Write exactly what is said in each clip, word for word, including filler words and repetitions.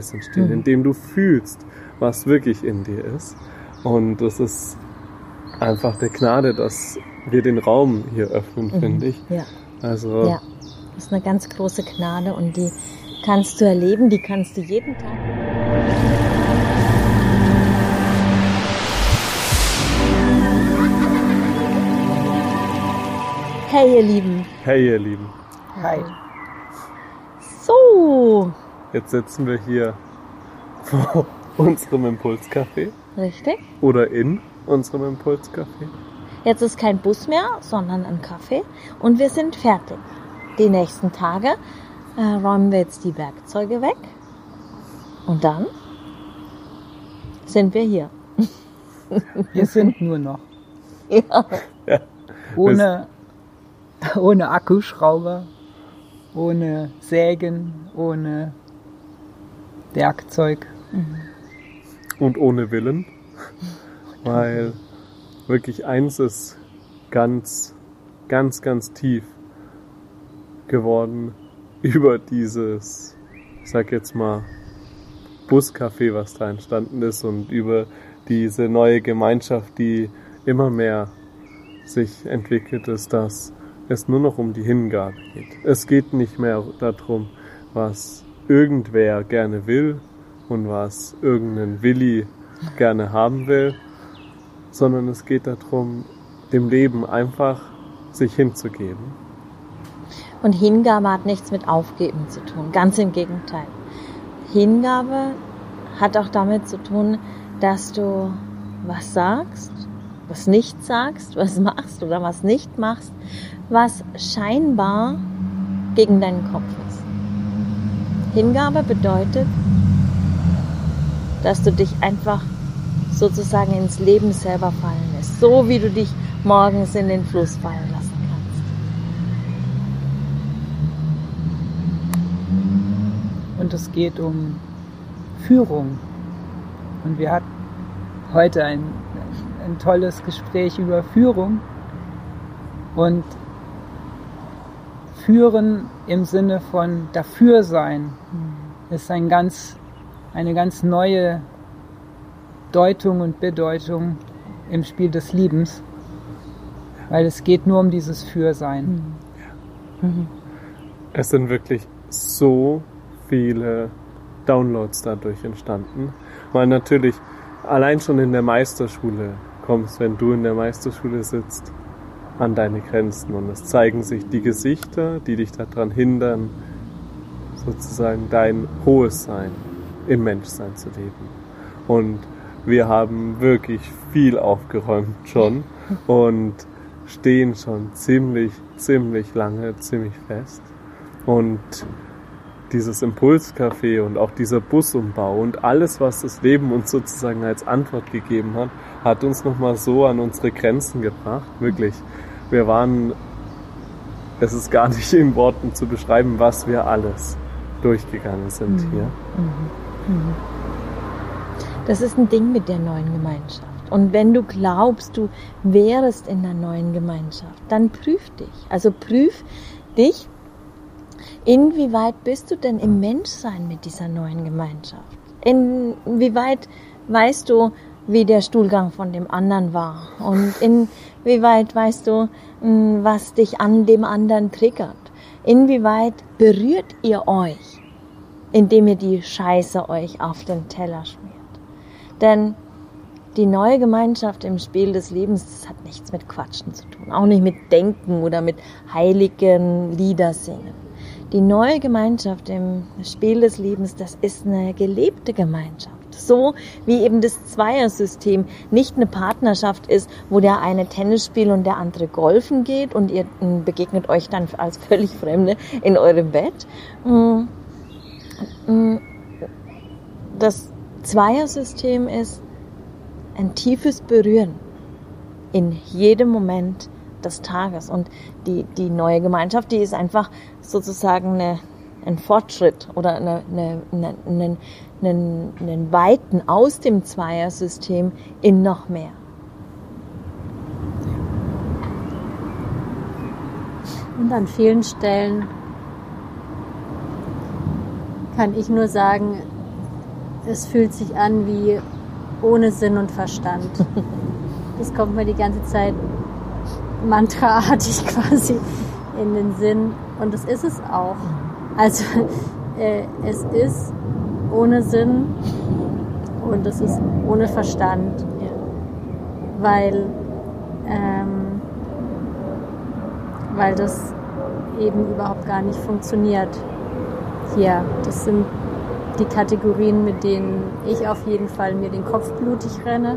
entstehen, mhm. indem du fühlst, was wirklich in dir ist. Und das ist einfach der Gnade, dass wir den Raum hier öffnen, mhm. finde ich. Ja. Also, ja, das ist eine ganz große Gnade und die kannst du erleben, die kannst du jeden Tag. Hey ihr Lieben. Hey ihr Lieben. Hi. So. Jetzt sitzen wir hier vor unserem Impulscafé. Richtig. Oder in unserem Impulscafé. Jetzt ist kein Bus mehr, sondern ein Café. Und wir sind fertig. Die nächsten Tage äh, räumen wir jetzt die Werkzeuge weg. Und dann sind wir hier. Wir sind nur noch. Ja. Ja. Ohne, ohne Akkuschrauber, ohne Sägen, ohne Werkzeug. Und ohne Willen. Weil wirklich eins ist ganz, ganz, ganz tief geworden über dieses, ich sag jetzt mal, Buscafé, was da entstanden ist und über diese neue Gemeinschaft, die immer mehr sich entwickelt, ist, dass es nur noch um die Hingabe geht. Es geht nicht mehr darum, was irgendwer gerne will und was irgendein Willi gerne haben will, sondern es geht darum, dem Leben einfach sich hinzugeben. Und Hingabe hat nichts mit Aufgeben zu tun, ganz im Gegenteil. Hingabe hat auch damit zu tun, dass du was sagst, was nicht sagst, was machst oder was nicht machst, was scheinbar gegen deinen Kopf ist. Hingabe bedeutet, dass du dich einfach sozusagen ins Leben selber fallen lässt, so wie du dich morgens in den Fluss fallen lassen kannst. Und es geht um Führung. Und wir hatten heute ein, ein tolles Gespräch über Führung. Und Führen im Sinne von dafür sein ist ein ganz, eine ganz neue Deutung und Bedeutung im Spiel des Liebens, weil es geht nur um dieses Fürsein. Mhm. Es sind wirklich so viele Downloads dadurch entstanden, weil natürlich allein schon in der Meisterschule kommst, wenn du in der Meisterschule sitzt, an deine Grenzen und es zeigen sich die Gesichter, die dich daran hindern, sozusagen dein hohes Sein im Menschsein zu leben. Und wir haben wirklich viel aufgeräumt schon und stehen schon ziemlich, ziemlich lange, ziemlich fest. Und dieses Impulscafé und auch dieser Busumbau und alles, was das Leben uns sozusagen als Antwort gegeben hat, hat uns nochmal so an unsere Grenzen gebracht. Wirklich. Wir waren, es ist gar nicht in Worten zu beschreiben, was wir alles durchgegangen sind mhm. hier. Mhm. Mhm. Das ist ein Ding mit der neuen Gemeinschaft. Und wenn du glaubst, du wärest in der neuen Gemeinschaft, dann prüf dich. Also prüf dich, inwieweit bist du denn im Menschsein mit dieser neuen Gemeinschaft? Inwieweit weißt du, wie der Stuhlgang von dem anderen war? Und inwieweit weißt du, was dich an dem anderen triggert? Inwieweit berührt ihr euch, indem ihr die Scheiße euch auf den Teller schmiert? Denn die neue Gemeinschaft im Spiel des Lebens, das hat nichts mit Quatschen zu tun. Auch nicht mit Denken oder mit heiligen Lieder singen. Die neue Gemeinschaft im Spiel des Lebens, das ist eine gelebte Gemeinschaft. So wie eben das Zweiersystem nicht eine Partnerschaft ist, wo der eine Tennis spielt und der andere golfen geht und ihr begegnet euch dann als völlig Fremde in eurem Bett. Das Zweiersystem ist ein tiefes Berühren in jedem Moment des Tages. Und die, die neue Gemeinschaft, die ist einfach sozusagen eine, ein Fortschritt oder eine, eine, eine, einen, einen, einen Weiten aus dem Zweiersystem in noch mehr. Und an vielen Stellen kann ich nur sagen, es fühlt sich an wie ohne Sinn und Verstand. Das kommt mir die ganze Zeit mantraartig quasi in den Sinn. Und das ist es auch. Also äh, es ist ohne Sinn und es ist ohne Verstand. Weil, ähm, weil das eben überhaupt gar nicht funktioniert hier. Das sind die Kategorien, mit denen ich auf jeden Fall mir den Kopf blutig renne.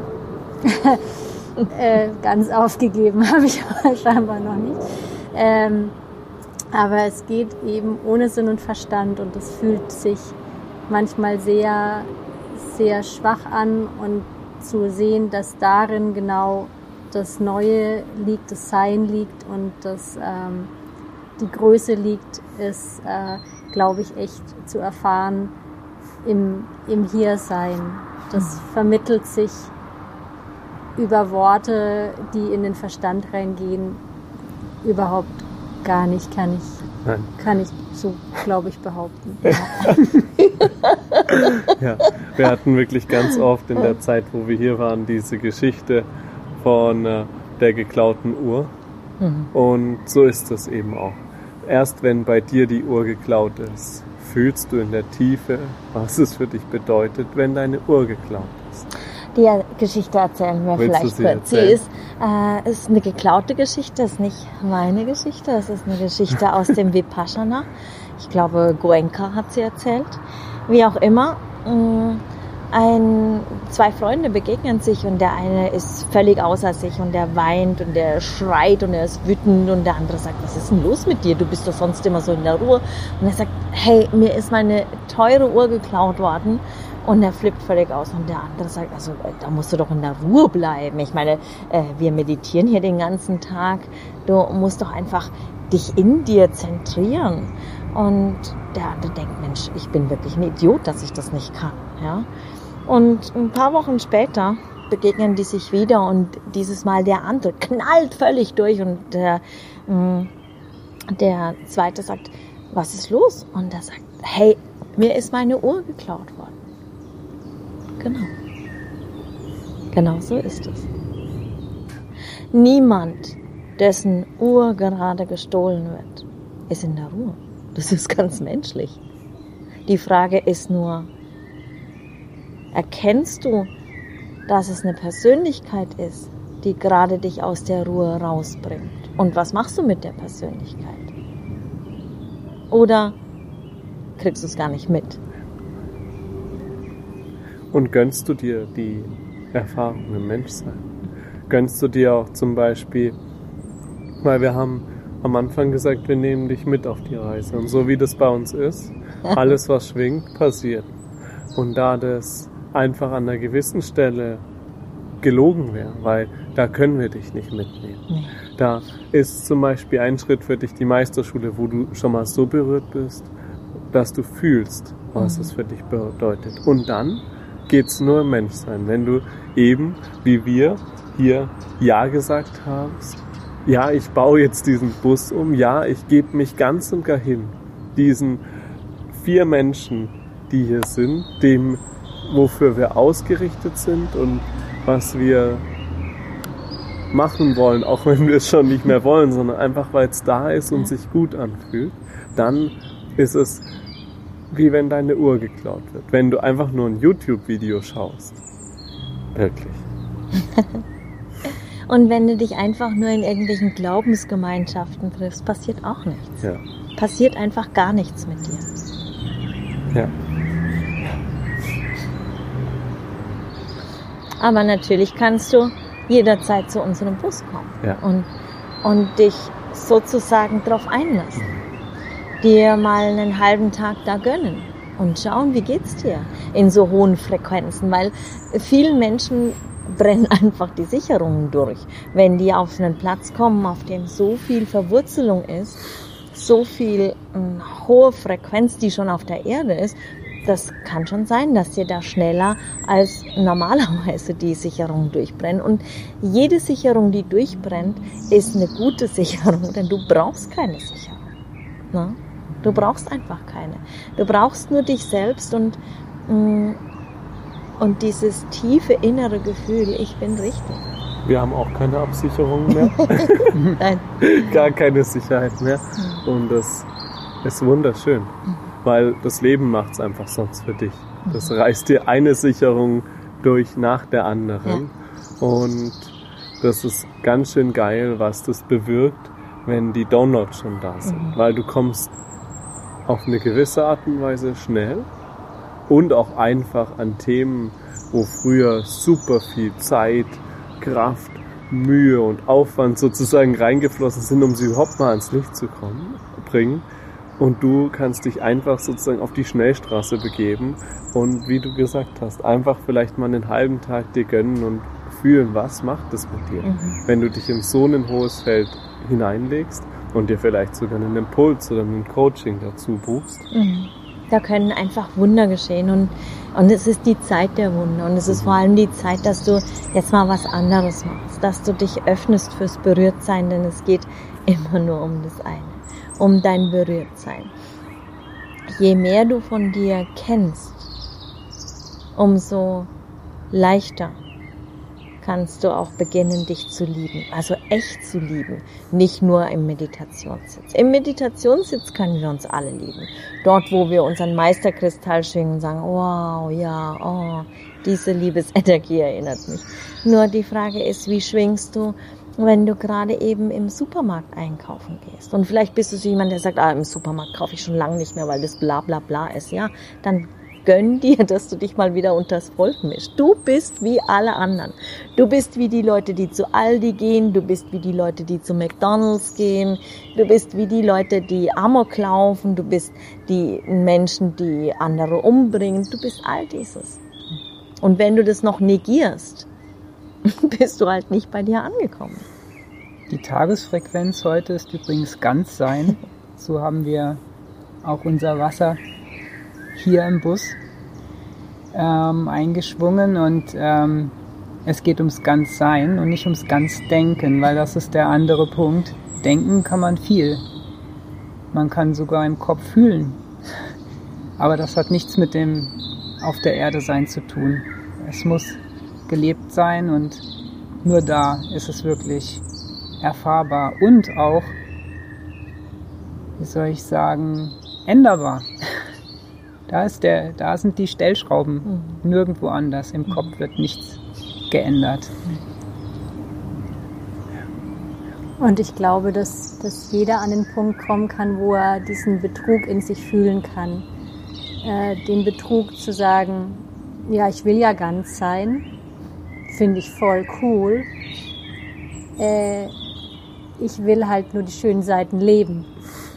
äh, ganz aufgegeben habe ich aber scheinbar noch nicht. Ähm, aber es geht eben ohne Sinn und Verstand und es fühlt sich manchmal sehr, sehr schwach an und zu sehen, dass darin genau das Neue liegt, das Sein liegt und das, ähm, die Größe liegt, ist, äh, glaube ich, echt zu erfahren im, im Hiersein. Das vermittelt sich über Worte, die in den Verstand reingehen, überhaupt gar nicht, kann ich, Nein. kann ich so, glaube ich, behaupten. Ja, wir hatten wirklich ganz oft in der Zeit, wo wir hier waren, diese Geschichte von äh, der geklauten Uhr. Mhm. Und so ist es eben auch. Erst wenn bei dir die Uhr geklaut ist, fühlst du in der Tiefe, was es für dich bedeutet, wenn deine Uhr geklaut ist. Die Geschichte erzählen wir Willst vielleicht du sie kurz. Sie erzählen? ist, äh, ist eine geklaute Geschichte, ist nicht meine Geschichte, es ist eine Geschichte aus dem Vipassana. Ich glaube, Goenka hat sie erzählt. Wie auch immer, mh, ein, zwei Freunde begegnen sich und der eine ist völlig außer sich und der weint und der schreit und er ist wütend und der andere sagt, was ist denn los mit dir? Du bist doch sonst immer so in der Ruhe. Und er sagt, hey, mir ist meine teure Uhr geklaut worden. Und er flippt völlig aus und der andere sagt, also da musst du doch in der Ruhe bleiben. Ich meine, äh, wir meditieren hier den ganzen Tag. Du musst doch einfach dich in dir zentrieren. Und der andere denkt, Mensch, ich bin wirklich ein Idiot, dass ich das nicht kann. Ja? Und ein paar Wochen später begegnen die sich wieder und dieses Mal der andere knallt völlig durch und der, mh, der zweite sagt, was ist los? Und er sagt, hey, mir ist meine Uhr geklaut worden. Genau. Genau so ist es. Niemand, dessen Uhr gerade gestohlen wird, ist in der Ruhe. Das ist ganz menschlich. Die Frage ist nur, erkennst du, dass es eine Persönlichkeit ist, die gerade dich aus der Ruhe rausbringt? Und was machst du mit der Persönlichkeit? Oder kriegst du es gar nicht mit? Und gönnst du dir die Erfahrung im Menschsein? Gönnst du dir auch zum Beispiel, weil wir haben am Anfang gesagt, wir nehmen dich mit auf die Reise. Und so wie das bei uns ist, alles was schwingt, passiert. Und da das einfach an einer gewissen Stelle gelogen wäre, weil da können wir dich nicht mitnehmen. Nee. Da ist zum Beispiel ein Schritt für dich die Meisterschule, wo du schon mal so berührt bist, dass du fühlst, was mhm. es für dich bedeutet. Und dann geht's nur im Menschsein. Wenn du eben, wie wir hier Ja gesagt hast, ja, ich baue jetzt diesen Bus um, ja, ich gebe mich ganz und gar hin, diesen vier Menschen, die hier sind, dem, wofür wir ausgerichtet sind und was wir machen wollen, auch wenn wir es schon nicht mehr wollen, sondern einfach, weil es da ist und sich gut anfühlt, dann ist es wie wenn deine Uhr geklaut wird. Wenn du einfach nur ein YouTube-Video schaust. Wirklich. Und wenn du dich einfach nur in irgendwelchen Glaubensgemeinschaften triffst, passiert auch nichts. Ja. Passiert einfach gar nichts mit dir. Ja. Aber natürlich kannst du jederzeit zu unserem Bus kommen. Ja. Und, und dich sozusagen drauf einlassen. Dir mal einen halben Tag da gönnen und schauen, wie geht's dir in so hohen Frequenzen, weil vielen Menschen brennen einfach die Sicherungen durch. Wenn die auf einen Platz kommen, auf dem so viel Verwurzelung ist, so viel äh, hohe Frequenz, die schon auf der Erde ist, das kann schon sein, dass dir da schneller als normalerweise die Sicherungen durchbrennen. Und jede Sicherung, die durchbrennt, ist eine gute Sicherung, denn du brauchst keine Sicherung. Na? Du brauchst einfach keine. Du brauchst nur dich selbst und mh, und dieses tiefe innere Gefühl, ich bin richtig. Wir haben auch keine Absicherung mehr. Nein. Gar keine Sicherheit mehr. Und das ist wunderschön, weil das Leben macht es einfach sonst für dich. Das reißt dir eine Sicherung durch nach der anderen. Ja. Und das ist ganz schön geil, was das bewirkt, wenn die Downloads schon da sind. Mhm. Weil du kommst auf eine gewisse Art und Weise schnell und auch einfach an Themen, wo früher super viel Zeit, Kraft, Mühe und Aufwand sozusagen reingeflossen sind, um sie überhaupt mal ans Licht zu kommen, bringen. Und du kannst dich einfach sozusagen auf die Schnellstraße begeben und, wie du gesagt hast, einfach vielleicht mal einen halben Tag dir gönnen und fühlen, was macht das mit dir. Mhm. Wenn du dich in so ein hohes Feld hineinlegst und dir vielleicht sogar einen Impuls oder ein Coaching dazu buchst. Mhm. Da können einfach Wunder geschehen und, und es ist die Zeit der Wunder und es ist mhm. vor allem die Zeit, dass du jetzt mal was anderes machst, dass du dich öffnest fürs Berührtsein, denn es geht immer nur um das eine, um dein Berührtsein. Je mehr du von dir kennst, umso leichter kannst du auch beginnen, dich zu lieben. Also echt zu lieben. Nicht nur im Meditationssitz. Im Meditationssitz können wir uns alle lieben. Dort, wo wir unseren Meisterkristall schwingen und sagen, wow, ja, oh, diese Liebesenergie erinnert mich. Nur die Frage ist, wie schwingst du, wenn du gerade eben im Supermarkt einkaufen gehst? Und vielleicht bist du so jemand, der sagt, ah, im Supermarkt kaufe ich schon lange nicht mehr, weil das bla bla bla ist. Ja, dann gönn dir, dass du dich mal wieder unters Volk mischst. Du bist wie alle anderen. Du bist wie die Leute, die zu Aldi gehen. Du bist wie die Leute, die zu McDonald's gehen. Du bist wie die Leute, die Amok laufen. Du bist die Menschen, die andere umbringen. Du bist all dieses. Und wenn du das noch negierst, bist du halt nicht bei dir angekommen. Die Tagesfrequenz heute ist übrigens ganz sein. So haben wir auch unser Wasser hier im Bus ähm, eingeschwungen und ähm, es geht ums Ganzsein und nicht ums Ganzdenken, weil das ist der andere Punkt. Denken kann man viel. Man kann sogar im Kopf fühlen. Aber das hat nichts mit dem auf der Erde sein zu tun. Es muss gelebt sein und nur da ist es wirklich erfahrbar und auch, wie soll ich sagen, änderbar. Da ist der, da sind die Stellschrauben, mhm. nirgendwo anders. Im Kopf wird nichts geändert. Und ich glaube, dass, dass jeder an den Punkt kommen kann, wo er diesen Betrug in sich fühlen kann. Äh, den Betrug zu sagen, ja, ich will ja ganz sein, finde ich voll cool. Äh, ich will halt nur die schönen Seiten leben.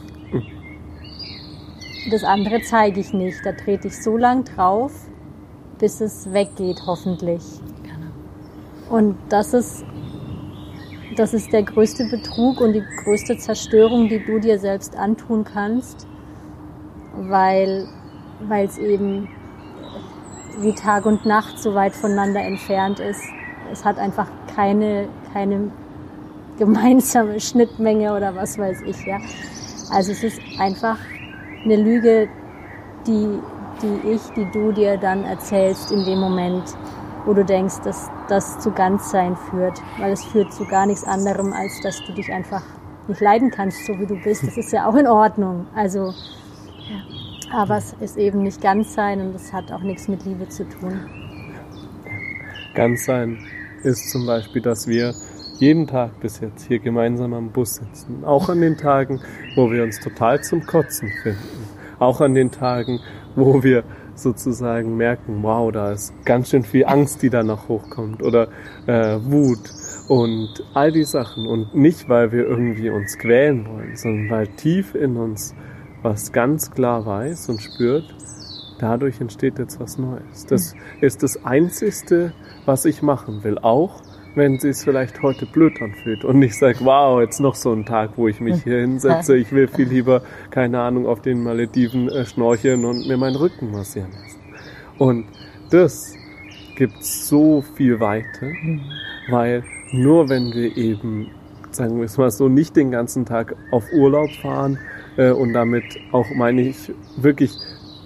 Das andere zeige ich nicht. Da trete ich so lang drauf, bis es weggeht, hoffentlich. Und das ist, das ist der größte Betrug und die größte Zerstörung, die du dir selbst antun kannst, weil weil es eben wie Tag und Nacht so weit voneinander entfernt ist. Es hat einfach keine, keine gemeinsame Schnittmenge oder was weiß ich. Ja. Also es ist einfach eine Lüge, die, die ich, die du dir dann erzählst in dem Moment, wo du denkst, dass das zu Ganzsein führt. Weil es führt zu gar nichts anderem, als dass du dich einfach nicht leiden kannst, so wie du bist. Das ist ja auch in Ordnung. Also, aber es ist eben nicht Ganzsein und es hat auch nichts mit Liebe zu tun. Ganzsein ist zum Beispiel, dass wir jeden Tag bis jetzt hier gemeinsam am Bus sitzen. Auch an den Tagen, wo wir uns total zum Kotzen finden. Auch an den Tagen, wo wir sozusagen merken, wow, da ist ganz schön viel Angst, die da noch hochkommt. Oder äh, Wut und all die Sachen. Und nicht, weil wir irgendwie uns quälen wollen, sondern weil tief in uns was ganz klar weiß und spürt, dadurch entsteht jetzt was Neues. Das ist das Einzigste, was ich machen will. Auch wenn sie es vielleicht heute blöd anfühlt und ich sage, wow, jetzt noch so ein Tag, wo ich mich hier hinsetze, ich will viel lieber, keine Ahnung, auf den Malediven äh, schnorcheln und mir meinen Rücken massieren lassen. Und das gibt so viel Weite, mhm. weil nur wenn wir eben, sagen wir es mal so, nicht den ganzen Tag auf Urlaub fahren äh, und damit auch, meine ich, wirklich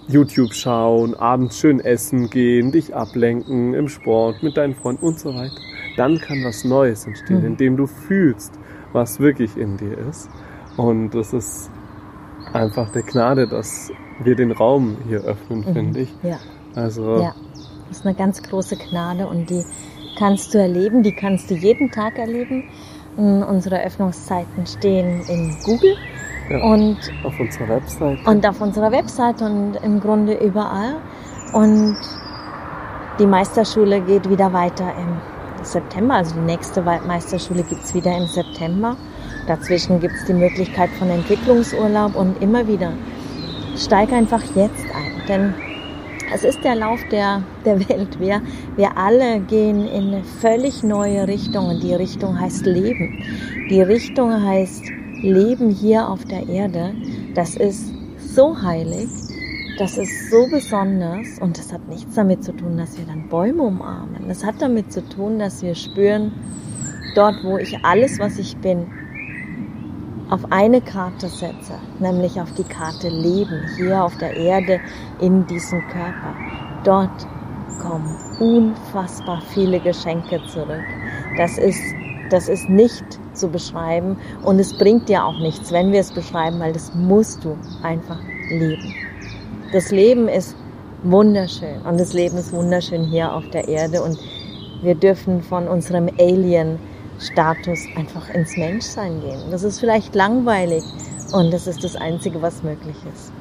YouTube schauen, abends schön essen gehen, dich ablenken im Sport, mit deinen Freunden und so weiter. Dann kann was Neues entstehen, mhm. indem du fühlst, was wirklich in dir ist. Und das ist einfach der Gnade, dass wir den Raum hier öffnen, mhm. finde ich. Ja. Also, ja, das ist eine ganz große Gnade und die kannst du erleben, die kannst du jeden Tag erleben. Unsere Öffnungszeiten stehen in Google. Ja, und auf unserer Webseite. Und auf unserer Webseite und im Grunde überall. Und die Meisterschule geht wieder weiter im September. Also die nächste Meisterschule gibt es wieder im September. Dazwischen gibt es die Möglichkeit von Entwicklungsurlaub und immer wieder. Steig einfach jetzt ein, denn es ist der Lauf der, der Welt. Wir, wir alle gehen in eine völlig neue Richtung und die Richtung heißt Leben. Die Richtung heißt Leben hier auf der Erde. Das ist so heilig, das ist so besonders und das hat nichts damit zu tun, dass wir dann Bäume umarmen. Das hat damit zu tun, dass wir spüren, dort wo ich alles, was ich bin, auf eine Karte setze, nämlich auf die Karte Leben, hier auf der Erde, in diesem Körper. Dort kommen unfassbar viele Geschenke zurück. Das ist, das ist nicht zu beschreiben und es bringt dir auch nichts, wenn wir es beschreiben, weil das musst du einfach leben. Das Leben ist wunderschön und das Leben ist wunderschön hier auf der Erde und wir dürfen von unserem Alien Status einfach ins Menschsein gehen. Das ist vielleicht langweilig und das ist das Einzige, was möglich ist.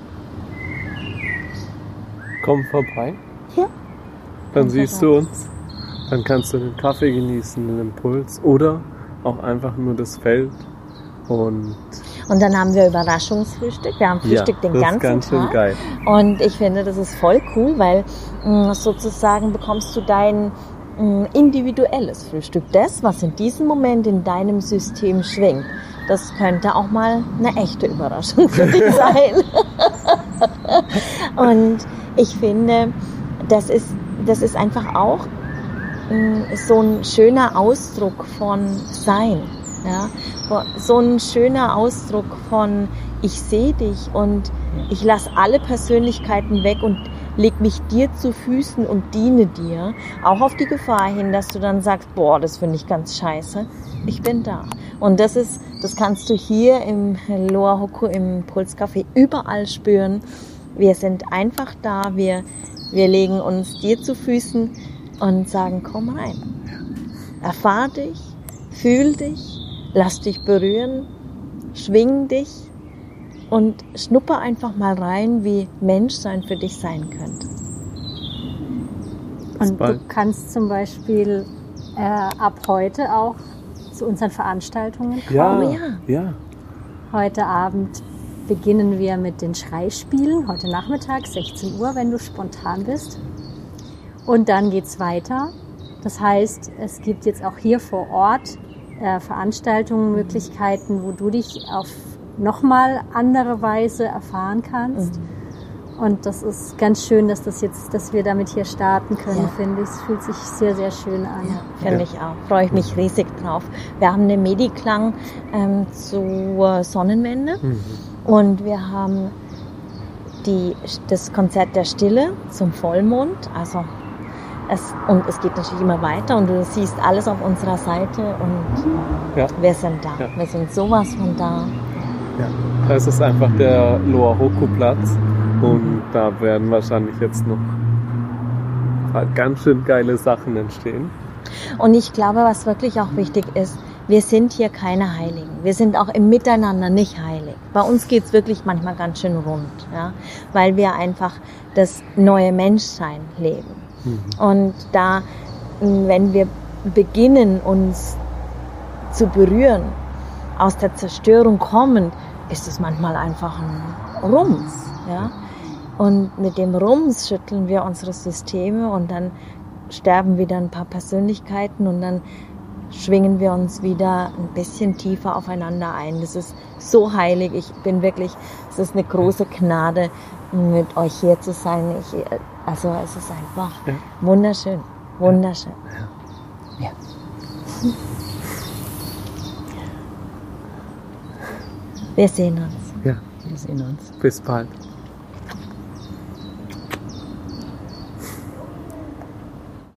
Komm vorbei. Ja. Dann Komm siehst vorbei. du uns. Dann kannst du den Kaffee genießen, den Impuls oder auch einfach nur das Feld. Und, und dann haben wir Überraschungsfrühstück. Wir haben Frühstück ja, den das ganzen ist ganz schön Tag. Geil. Und ich finde, das ist voll cool, weil mh, sozusagen bekommst du dein individuelles Frühstück, das, was in diesem Moment in deinem System schwingt. Das könnte auch mal eine echte Überraschung für dich sein. Und ich finde, das ist, das ist einfach auch mh, so ein schöner Ausdruck von Sein. Ja? So ein schöner Ausdruck von ich sehe dich und ich lasse alle Persönlichkeiten weg und leg mich dir zu Füßen und diene dir, auch auf die Gefahr hin, dass du dann sagst, boah, das finde ich ganz scheiße. Ich bin da. Und das ist, das kannst du hier im Loa Huku, im Pulscafé überall spüren. Wir sind einfach da, wir, wir legen uns dir zu Füßen und sagen, komm rein. Erfahr dich, fühl dich, lass dich berühren, schwing dich. Und schnupper einfach mal rein, wie Menschsein für dich sein könnte. Und du kannst zum Beispiel äh, ab heute auch zu unseren Veranstaltungen kommen. Ja, oh, ja. ja. Heute Abend beginnen wir mit den Schreispielen. Heute Nachmittag, sechzehn Uhr, wenn du spontan bist. Und dann geht's weiter. Das heißt, es gibt jetzt auch hier vor Ort äh, Veranstaltungen, Möglichkeiten, wo du dich auf nochmal andere Weise erfahren kannst. Mhm. Und das ist ganz schön, dass das jetzt, dass wir damit hier starten können, ja. finde ich. Es fühlt sich sehr, sehr schön an. Ja, finde ja. ich auch. Freue ich mich riesig drauf. Wir haben eine Mediklang ähm, zur Sonnenwende mhm. und wir haben die, das Konzert der Stille zum Vollmond. Also es, und es geht natürlich immer weiter und du siehst alles auf unserer Seite und ja. wir sind da. Ja. Wir sind sowas von da. Ja, das ist einfach der Loa Huku Platz und da werden wahrscheinlich jetzt noch ganz schön geile Sachen entstehen. Und ich glaube, was wirklich auch wichtig ist, wir sind hier keine Heiligen. Wir sind auch im Miteinander nicht heilig. Bei uns geht's wirklich manchmal ganz schön rund, ja, weil wir einfach das neue Menschsein leben. Mhm. Und da, wenn wir beginnen, uns zu berühren, aus der Zerstörung kommend, ist es manchmal einfach ein Rums. Ja? Und mit dem Rums schütteln wir unsere Systeme und dann sterben wieder ein paar Persönlichkeiten und dann schwingen wir uns wieder ein bisschen tiefer aufeinander ein. Das ist so heilig. Ich bin wirklich, es ist eine große Gnade, mit euch hier zu sein. Ich, also es ist einfach ja. wunderschön, wunderschön. Ja. Ja. Wir sehen uns. Ja. Wir sehen uns. Bis bald.